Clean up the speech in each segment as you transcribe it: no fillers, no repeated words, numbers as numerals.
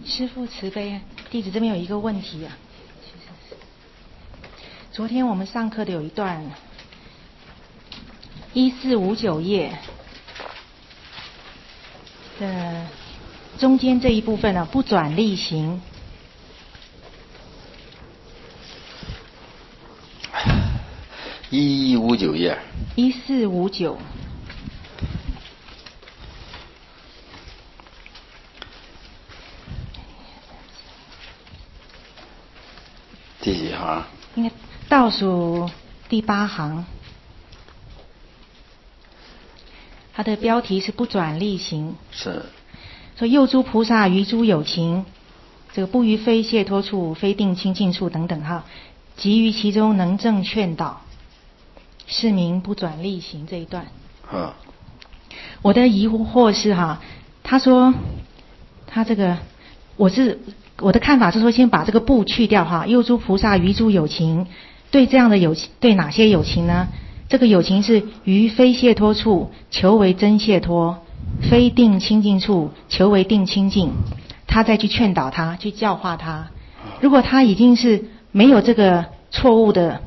师父慈悲，弟子这边有一个问题啊。昨天我们上课的有一段1459页的中间这一部分呢，不转力行。 1159页。 1459。 第几行？ 应该倒数第8行。它的标题是不转力行。 是。 说又诸菩萨于诸有情，这个不于非解脱处、非定清净处等等哈，即于其中能正劝导，是名不转力行这一段。我的疑惑是哈，他说他这个我的看法是说，先把这个不去掉哈，又诸菩萨于诸有情，对这样的有情，对哪些有情呢？这个有情是于非解脱处求为真解脱，非定清净处求为定清净，他再去劝导他，去教化他。如果他已经是没有这个错误的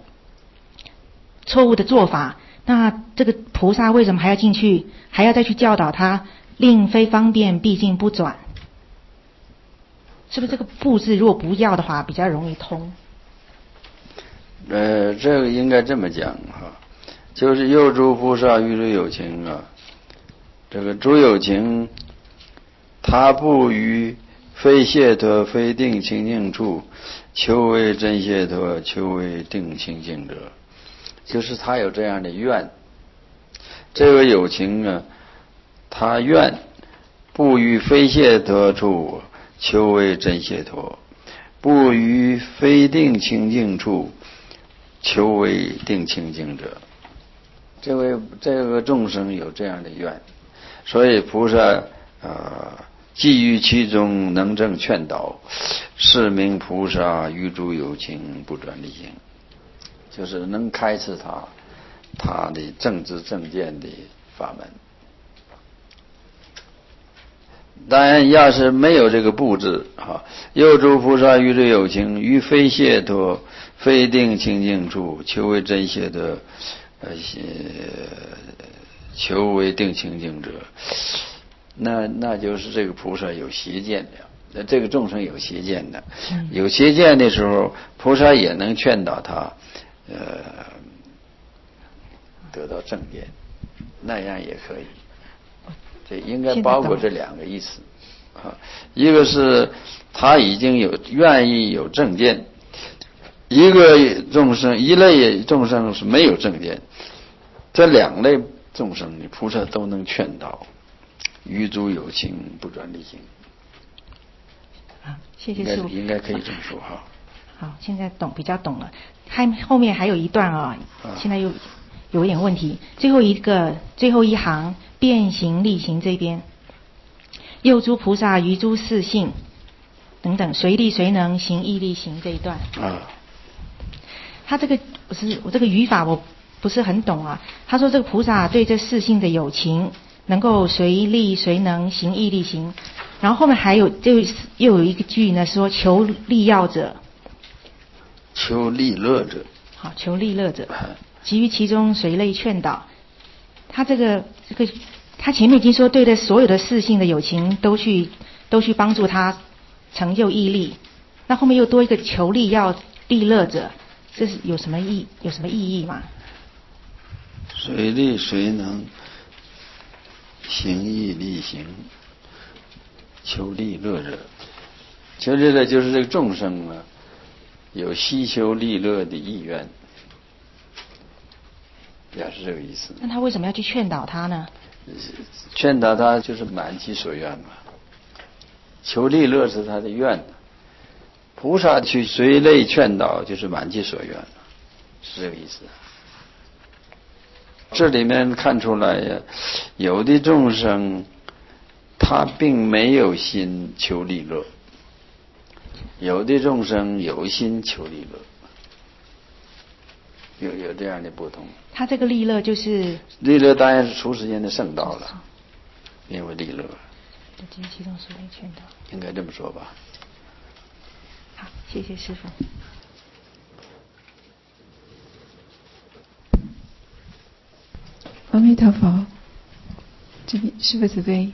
做法，那这个菩萨为什么还要进去，还要再去教导他，令非方便毕竟不转？是不是这个不字如果不要的话比较容易通？ 这个应该这么讲哈，就是又诸菩萨于诸有情啊，这个诸有情他不于非解脱非定清净处求为真解脱求为定清净者，就是他有这样的愿。这个有情呢，他愿不于非解脱处求为真解脱，不于非定清净处求为定清净者。这个众生有这样的愿，所以菩萨基于其中能正劝导，是名菩萨于诸有情不转力行，就是能开示他的正知正见的法门。当然要是没有这个不字又诸菩萨于诸有情于非解脱非定清净处求为真解脱求为定清净者，那就是这个菩萨有邪见的，这个众生有邪见的，有邪见的时候菩萨也能劝导他得到正见，那样也可以。这应该包括这两个意思一个是他已经愿意有正见，一类众生是没有正见，这两类众生菩萨都能劝导，于诸有情不转力行。 谢谢师父， 应该可以这么说好，现在比较懂了。后面还有一段现在又有一点问题。最后一行变行力行这边，又诸菩萨于诸四性等等，随力随能行义力行这一段他这个我这个语法我不是很懂他说这个菩萨对这四性的有情能够随力随能行义力行，然后后面还有又有一个句呢，说求利乐者， 求利乐者， 好，求利乐者，基于其中随类劝导。他这个他前面已经说对的所有的四性的有情都去帮助他成就义力，那后面又多一个求利乐者，这是有什么意义吗？ 随力随能行义力行，求利乐者，求利乐就是这个众生有希求利乐的意愿，也是这个意思。 那他为什么要去劝导他呢？ 劝导他就是满其所愿嘛，求利乐是他的愿，菩萨去随类劝导就是满其所愿，是这个意思。这里面看出来有的众生他并没有心求利乐，有的众生有心求利乐，有这样的不同。 他这个利乐就是利乐当然是出世间的圣道了，因为利乐基于其中所谓劝导， 应该这么说吧。 好，谢谢师父。 阿弥陀佛，这边师父慈悲。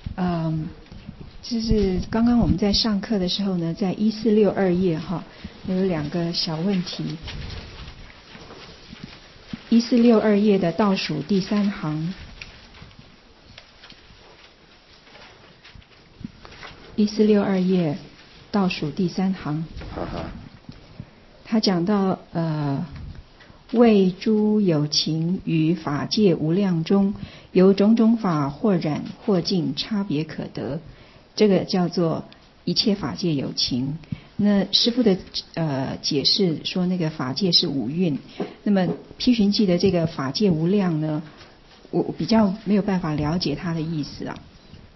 就是刚刚我们在上课的时候呢，在1462页哈，有2个小问题。1462页的倒数第3行，1462页倒数第3行，他讲到为诸有情于法界无量中，由种种法或染或净，差别可得，这个叫做一切法界有情。那师父的解释说，那个法界是五蕴。那么批寻记的这个法界无量呢，我比较没有办法了解他的意思啊。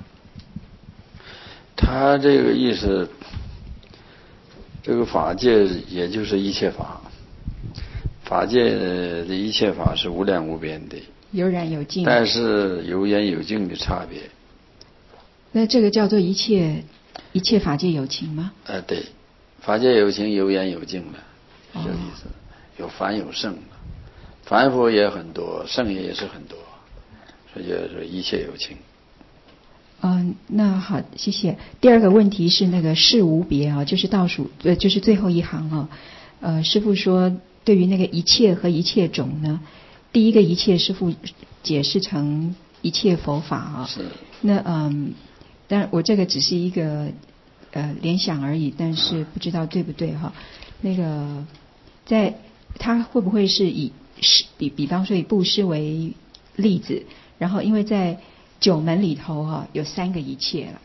他这个意思，这个法界也就是一切法。法界的一切法是无量无边的， 有染有净， 但是有染有净的差别。 那这个叫做一切法界有情吗？ 对，法界有情，有染有净的，是这个意思。有凡有圣的，凡夫也很多，圣也是很多，所以就是一切有情。 那好，谢谢。第2个问题是那个事无别啊，就是倒数就是最后一行啊。师父说，对于那个一切和一切种呢，第一个一切师父解释成一切佛法啊。 是。 那当然我这个只是一个联想而已，但是不知道对不对哈。那个他会不会是以比方说以布施为例子，然后因为在9门里头有3个一切了，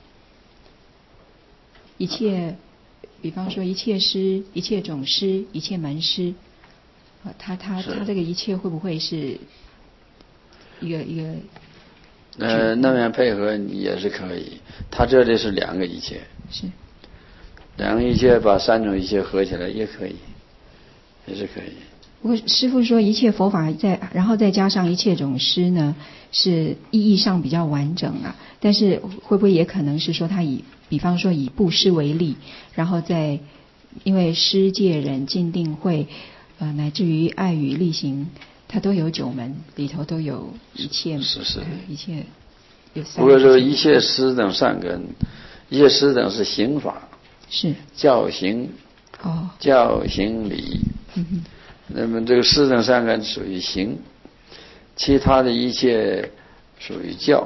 一切，比方说一切师、一切种师、一切门师，他这个一切会不会是一个？ 那样配合也是可以。他这里是2个一切， 是 2个一切，把3种一切合起来也可以，也是可以。 不过师父说一切佛法然后再加上一切种师呢，是意义上比较完整啊。但是会不会也可能是说他比方说以布施为例，然后再因为施戒忍净定慧乃至于爱语力行，它都有9门里头都有一切， 是一切有3个。 不过说一切师等3根，一切师等是行法， 是教行，教行礼。那么这个师等3根属于行，其他的一切属于教。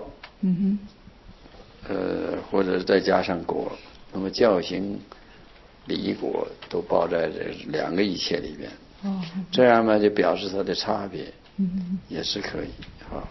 或者再加上果，那么教行礼果都包在这2个一切里边。这样嘛，就表示它的差别。也是可以。好，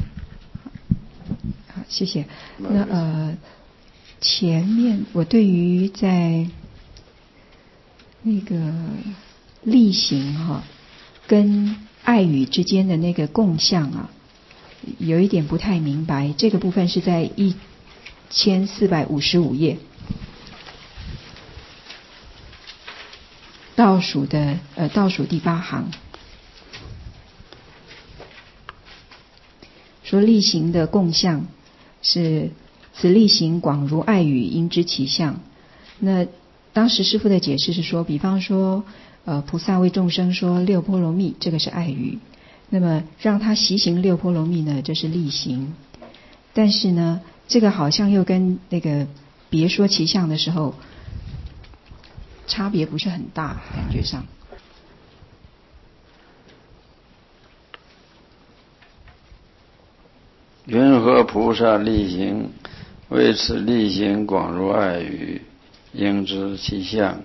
谢谢。那前面我对于在那个力行跟爱语之间的那个共相有一点不太明白。这个部分是在1455页倒数第8行，说力行的共相是此力行广如爱语，应知其相。那当时师父的解释是说，比方说菩萨为众生说六波罗蜜，这个是爱语，那么让他习行六波罗蜜呢，这是力行。但是呢，这个好像又跟那个别说其相的时候差别不是很大，感觉上。 云何菩萨力行？为此力行广如爱语，应知其相。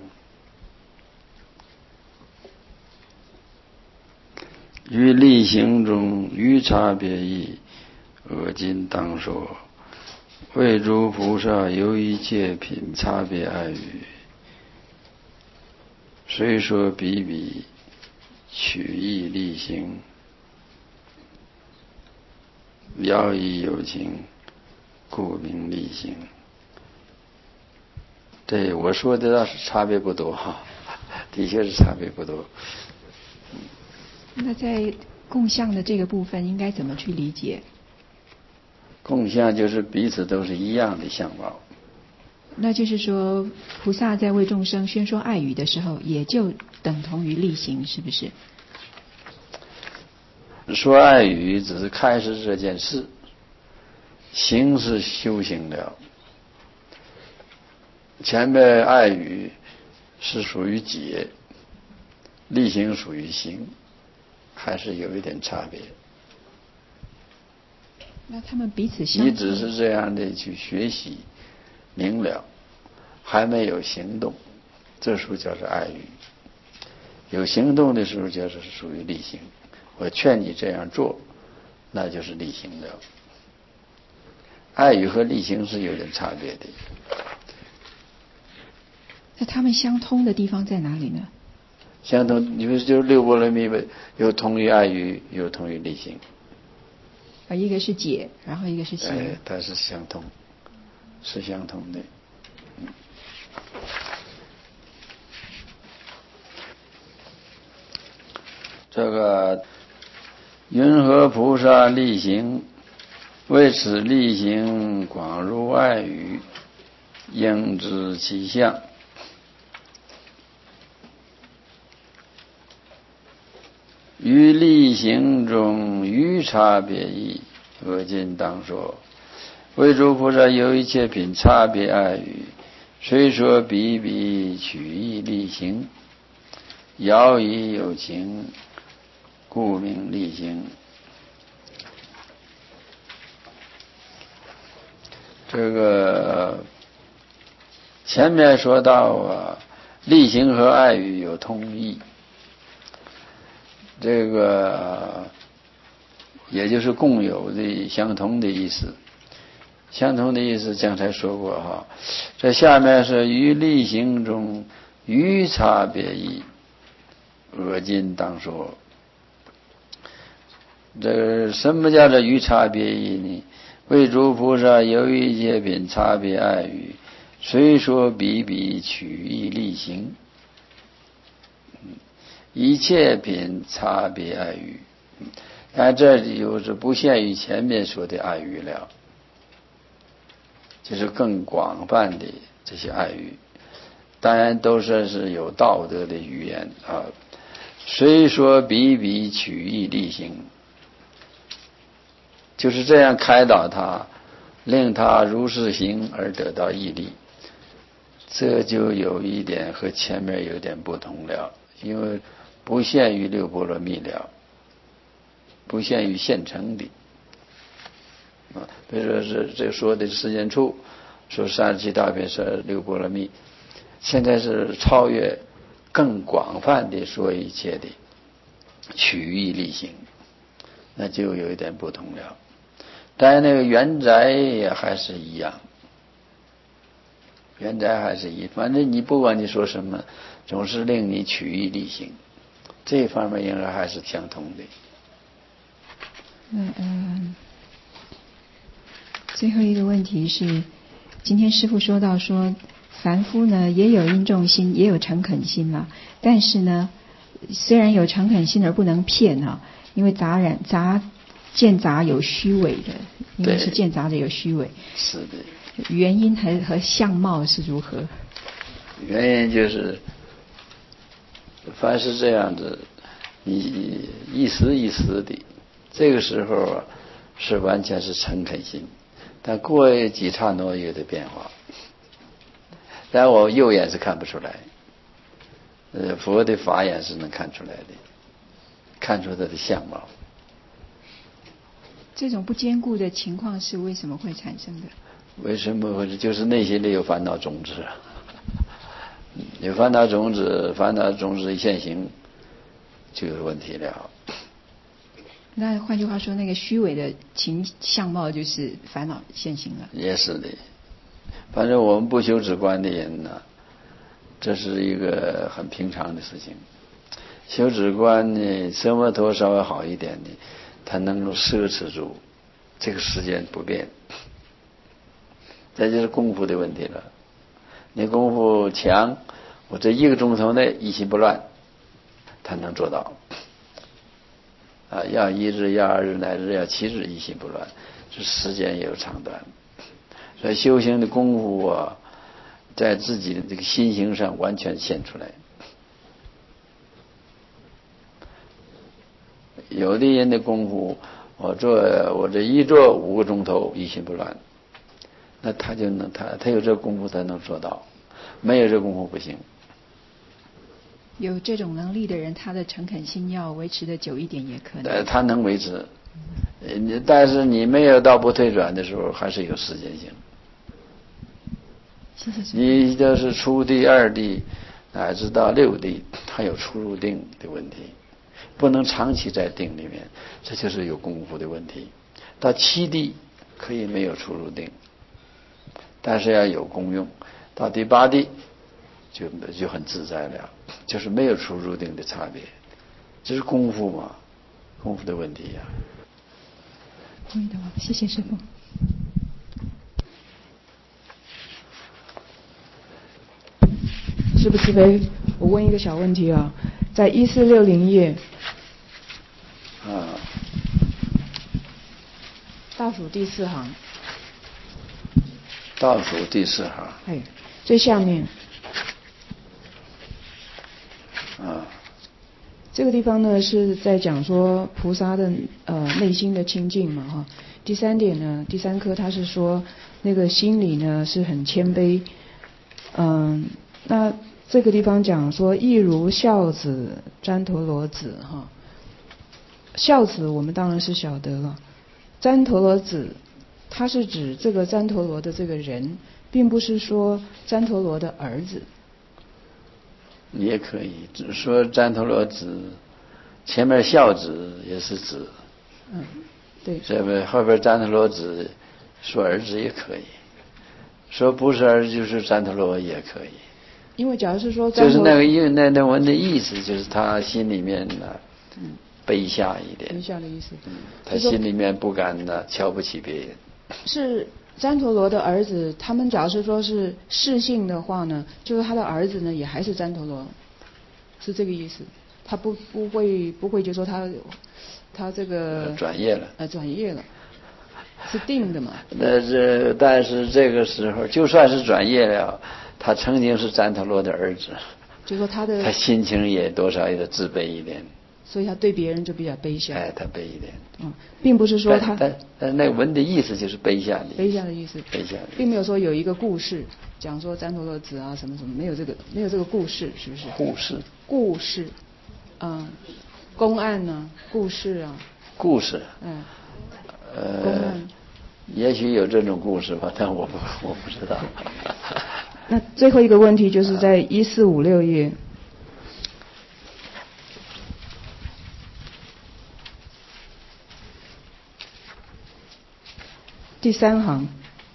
于力行中于差别异，我今当说。为诸菩萨由一切品差别爱语，虽说比比，取义力行，要以有情，故名力行。对，我说的倒是差别不多的确是差别不多。 那在共相的这个部分应该怎么去理解？ 共相就是彼此都是一样的相貌。 那就是说，菩萨在为众生宣说爱语的时候，也就等同于力行，是不是？ 说爱语只是开始这件事，行是修行了。前面爱语是属于解，力行属于行，还是有一点差别。 那他们彼此相同。 你只是这样的去学习明了，还没有行动，这时候叫做爱语。有行动的时候就是属于力行。我劝你这样做，那就是力行了。爱语和力行是有点差别的。 那他们相通的地方在哪里呢？ 相通，你们就是六波罗蜜呗，有同于爱语，有同于力行。 一个是解，然后一个是行。 它是相通，是相通的。这个云何菩萨力行？为此力行广入爱语，应知其相。于力行中余差别异，我今当说。为诸菩萨有一切品差别爱语，虽说比比取义力行，遥以有情，故名力行。这个前面说到力行和爱语有通义，这个也就是共有的相同的意思。相同的意思刚才说过哈，这下面是于力行中余差别异，我今当说。这个什么叫做余差别异呢？为诸菩萨有一切品差别爱语，虽说比比取义力行，一切品差别爱语，但这里就是不限于前面说的爱语了，就是更广泛的这些爱语，当然都说是有道德的语言啊。虽说比比取义力行，就是这样开导他，令他如是行而得到义利。这就有一点和前面有点不同了，因为不限于六波罗蜜了，不限于现成的。比如说是这说的世间处，说37大品，说六波罗蜜，现在是超越更广泛的说一切的取义力行，那就有一点不同了。但是那个原则也还是一样，原则还是一样，反正你不管你说什么，总是令你取义力行，这方面应该还是相同的。 最后一个问题是，今天师父说到说，凡夫呢也有殷重心，也有诚恳心了，但是呢，虽然有诚恳心而不能骗啊，因为见杂有虚伪的，因为是见杂的有虚伪。 是的。 原因和相貌是如何？ 原因就是，凡是这样子，你一时一时的，这个时候是完全是诚恳心，但过几刹那有的变化，但我右眼是看不出来，佛的法眼是能看出来的，看出他的相貌。 这种不坚固的情况是为什么会产生的？ 为什么会？就是内心里有烦恼种子，有烦恼种子，烦恼种子一现行，就有问题了。 那换句话说，那个虚伪的相貌就是烦恼现行了。 也是的，反正我们不修止观的人呢，这是一个很平常的事情。修止观呢，奢摩陀稍微好一点的，他能够摄持住这个时间不变。这就是功夫的问题了。你功夫强，我这1个钟头内一心不乱，他能做到。要1日，要2日，乃至要7日一心不乱。 是时间也有长短。所以修行的功夫啊，在自己的这个心行上完全现出来。有的人的功夫，我这一坐5个钟头一心不乱，那他就能他有这功夫才能做到，没有这功夫不行。 有这种能力的人，他的诚恳心要维持的久一点也可能。 他能维持，但是你没有到不退转的时候，还是有时间性。 谢谢。 你就是初地、2地，乃至到6地，它有出入定的问题，不能长期在定里面，这就是有功夫的问题。到7地可以没有出入定，但是要有功用。到第8地就很自在了，就是没有出入定的差别，这是功夫嘛，功夫的问题呀。 可以的，谢谢师父。 师父慈悲，我问一个小问题啊，在1460页，倒数第4行。 倒数第4行。 哎，最下面。这个地方呢是在讲说菩萨的内心的清净嘛哈。第3点呢，第3课他是说那个心里呢是很谦卑。那这个地方讲说亦如孝子旃陀罗子哈。孝子我们当然是晓得了，旃陀罗子他是指这个旃陀罗的这个人，并不是说旃陀罗的儿子。 也可以，只说旃陀罗子，前面孝子也是子， 对， 这边后边旃陀罗子说儿子也可以，说不是儿子就是旃陀罗也可以。 因为假如是说就是那个因为那文的意思，就是他心里面呢卑下一点， 卑下的意思， 他心里面不敢呢瞧不起别人。 是旃陀罗的儿子，他们假如是说是世姓的话呢，就是他的儿子呢也还是旃陀罗，是这个意思。他不会就说他这个转业了， 转业了，是定的嘛。 但是这个时候就算是转业了，他曾经是旃陀罗的儿子， 就说他心情也多少有点自卑一点， 所以他对别人就比较卑下。 他卑一点。 并不是说他， 但那文的意思就是卑下的意思。 卑下的意思。 卑下的意思。 并没有说有一个故事讲说旃陀罗子啊什么什么，没有这个故事，是不是？故事，公案呢？故事啊。 故事。 公案。 也许有这种故事吧，但我不知道。 那最后一个问题就是在1456页。第3行，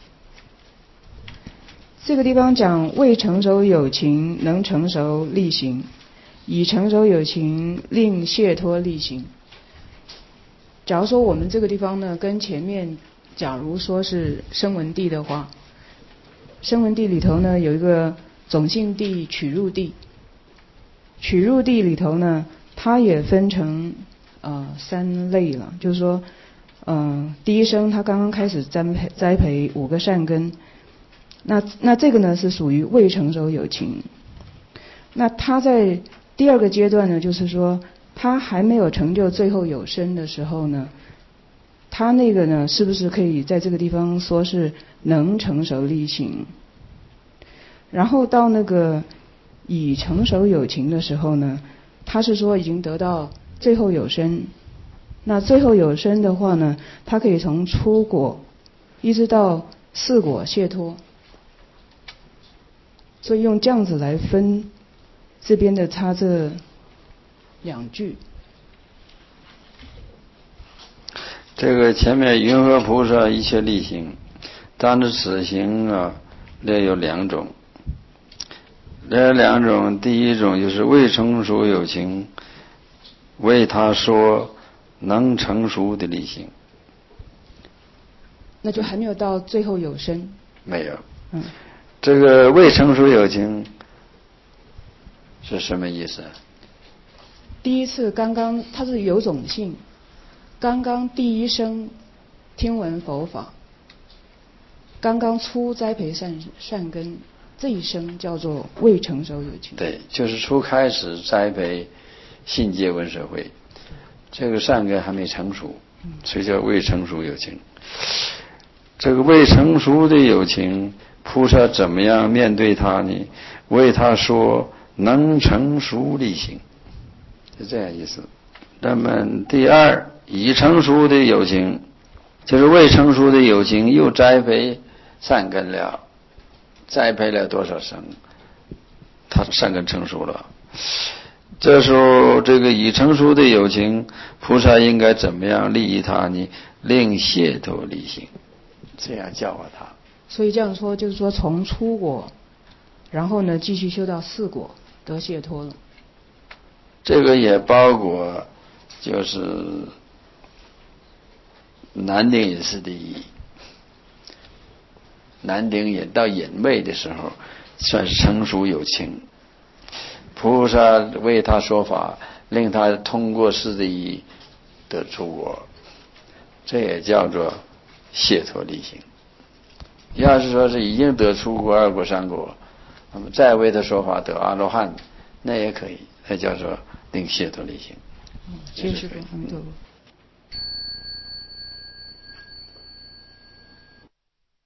这个地方讲未成熟有情能成熟力行，已成熟有情令解脱力行。假如说我们这个地方呢，跟前面假如说是声闻地的话，声闻地里头呢有一个种性地、取入地，取入地里头呢，它也分成3类了，就是说。第一生他刚刚开始栽培5个善根，那这个呢是属于未成熟有情。那他在第2个阶段呢，就是说他还没有成就最后有生的时候呢，他那个呢是不是可以在这个地方说是能成熟力行？然后到那个已成熟有情的时候呢，他是说已经得到最后有生。那最后有生的话呢，它可以从初果一直到4果解脱，所以用这样子来分这边的它这2句。 这个前面云何菩萨一切力行，当知此行啊，略有2种。这2种，第一种就是未成熟有情，为他说。能成熟的力行， 那就还没有到最后有生。 没有。这个未成熟有情是什么意思？ 第一次刚刚它是有种性，刚刚第一生听闻佛法，刚刚初栽培善根，这一生叫做未成熟有情。 对，就是初开始栽培信戒闻舍慧，这个善根还没成熟，所以叫未成熟有情。这个未成熟的有情，菩萨怎么样面对他呢？为他说能成熟力行，是这样意思。那么第二，已成熟的有情，就是未成熟的有情又栽培善根了，栽培了多少生，他善根成熟了。这时候这个已成熟的有情，菩萨应该怎么样利益他呢？令解脱力行，这样教化他。 所以这样说就是说，从初果，然后呢继续修到四果，得解脱了。 这个也包括就是南顶隐士的意义。南顶隐到隐昧的时候，算是成熟有情，菩萨为他说法，令他通过四的意得出果，这也叫做解脱力行。要是说是已经得出果、二果、三果，那么再为他说法得阿罗汉，那也可以，那叫做令解脱力行。 谢谢师父，